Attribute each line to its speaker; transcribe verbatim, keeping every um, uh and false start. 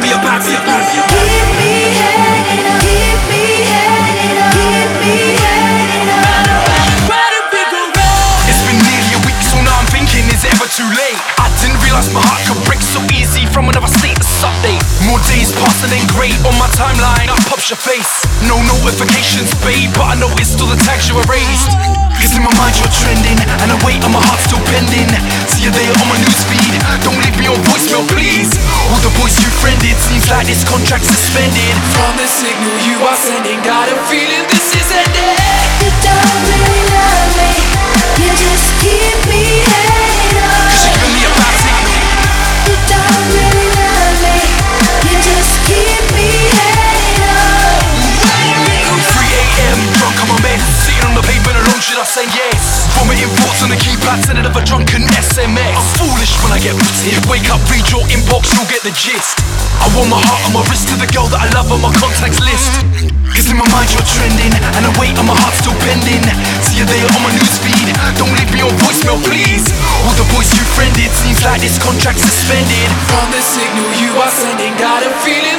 Speaker 1: me a bad tip.
Speaker 2: Keep me hanging on, keep me hanging on, keep me hanging on.
Speaker 1: Where did we go wrong? It's been nearly a week, so now I'm thinking, is it ever too late? I didn't realize my heart could break so easy from another status update. More days passing than great on my timeline, up pops your face. No notifications, babe, but I noticed all the tags you erased. Cause in my mind you're trending, and I wait and my heart's still bending. See you there on my newsfeed, don't leave me on voicemail please. All the boys you friended, seems like this contract's suspended. From the signal you are sending, got a feeling this is ending.
Speaker 2: You don't really love me, you just keep me hanging on.
Speaker 1: Cause you're giving me a bad signal.
Speaker 2: You don't really love me, you just keep me hanging on.
Speaker 1: three a.m. drunk on my bed, sitting on the pavement alone, should I say yes? Vomiting thoughts on the keypad, sending of a drunken S M S. I'm foolish when I get pissed. Wake up, read your inbox, you'll get the gist. I want my heart on my wrist to the girl that I love on my contacts list. Cause in my mind you're trending, and I wait and my heart's still pending. See you there on my newsfeed, don't leave me on voicemail please. All the boys you friended, seems like this contract's suspended. From the signal you are sending, got a feeling